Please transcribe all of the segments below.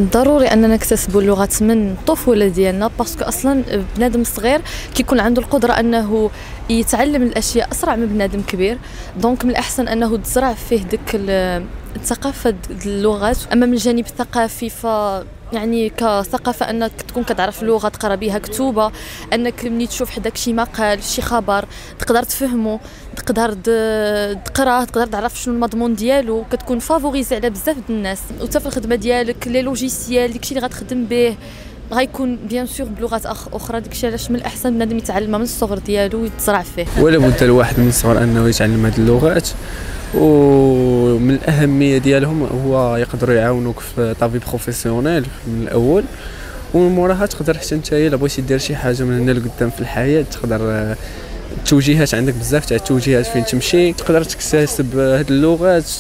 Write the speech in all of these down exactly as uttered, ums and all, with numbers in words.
ضروري اننا نكتسبوا اللغات من الطفوله ديالنا، باسكو اصلا بنادم صغير كيكون عنده القدره انه يتعلم الاشياء اسرع من بنادم كبير. دونك من الاحسن انه تزرع فيه ديك الثقافه اللغات. اما من الجانب الثقافي ف يعني كثقافه انك تكون كتعرف اللغه، تقرا بها كتوبه، انك ملي تشوف حداك شي مقال شي خبر تقدر تفهمه، تقدر تقراه، تقدر تعرف شنو المضمون ديالو، كتكون فافوريزي على بزاف د الناس. وحتى في الخدمه ديالك لي لوجيسيال داكشي اللي غتخدم به غيكون بيان سور بلغات اخرى. داكشي علاش من الاحسن بنادم يتعلمها من الصغر ديالو ويتزرع فيه. ولا بد الواحد من الصغر انه يتعلم هذه اللغات، ومن الأهمية ديالهم هو يقدروا يعاونوك في طبيب بروفيسيونيل من الأول، ومن موراها تقدر حتى نتايا الا بغيتي دير شي حاجة من هنا لقدام في الحياة تقدر التوجيهات، عندك بزاف تاع التوجيهات فين تمشي، تقدر تكتسب هاد اللغات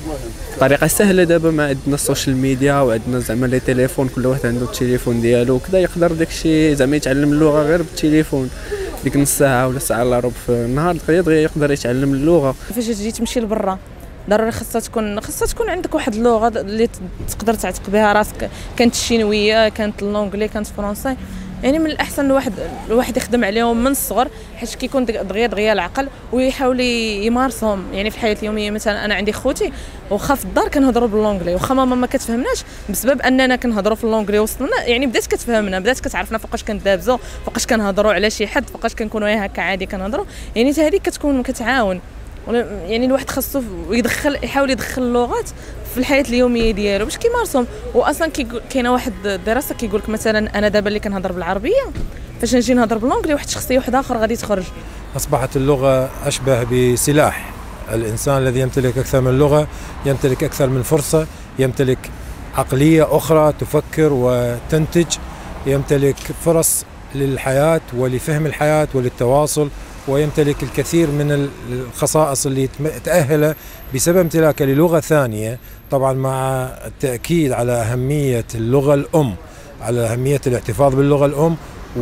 بطريقة سهلة. دابا ما عندنا السوشيال ميديا وعندنا زعما لي تليفون، كل واحد عنده التليفون ديالو وكذا، يقدر داكشي زعما يتعلم اللغة غير بالتليفون. ديك نص ساعة ولا ساعة الا ربع في النهار دغيا يقدر يتعلم اللغة. فاش تجي تمشي لبرا ضروري خاصها تكون خاصها تكون عندك واحد اللغة اللي تقدر تعتق بها راسك، كانت الشينوية، كانت اللونجلي، كانت الفرنسي. يعني من الاحسن الواحد الواحد يخدم عليهم من الصغر، حيت كيكون دغيا دغيا العقل، ويحاول يمارسهم. يعني في الحياه اليوميه مثلا انا عندي خوتي وخا في الدار كنهضروا باللونجلي، وخا ماما ما كتفهمناش بسبب اننا كنهضروا في اللونجلي وسطنا، يعني بدات كتفهمنا، بدات كتعرفنا فوقاش كندابزوا، فوقاش كنهضروا على شي حد، فوقاش كنكونوا هكا عادي كنهضروا. يعني حتى هذيك كتكون كتعاون. يعني الواحد خاصو يدخل يحاول يدخل اللغات في الحياه اليوميه ديالو باش كيمارسهم. واصلا كاينه واحد الدراسه كيقول لك مثلا انا دابا اللي كنهضر بالعربيه فاش نجي نهضر باللونجلي واحد شخصيه واحد اخر غادي تخرج. اصبحت اللغه اشبه بسلاح. الانسان الذي يمتلك اكثر من لغه يمتلك اكثر من فرصه، يمتلك عقليه اخرى تفكر وتنتج، يمتلك فرص للحياه ولفهم الحياه وللتواصل، ويمتلك الكثير من الخصائص اللي تأهله بسبب امتلاكه للغة ثانية. طبعا مع التأكيد على أهمية اللغة الأم، على أهمية الاحتفاظ باللغة الأم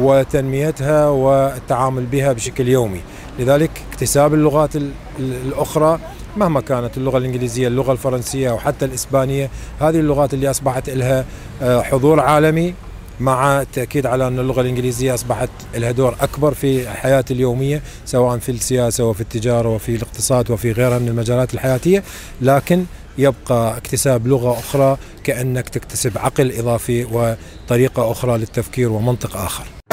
وتنميتها والتعامل بها بشكل يومي. لذلك اكتساب اللغات الأخرى مهما كانت، اللغة الإنجليزية، اللغة الفرنسية أو حتى الإسبانية، هذه اللغات اللي أصبحت لها حضور عالمي، مع التأكيد على أن اللغة الإنجليزية أصبحت لها دور أكبر في الحياة اليومية، سواء في السياسة وفي التجارة وفي الاقتصاد وفي غيرها من المجالات الحياتية. لكن يبقى اكتساب لغة أخرى كأنك تكتسب عقل إضافي وطريقة أخرى للتفكير ومنطق آخر.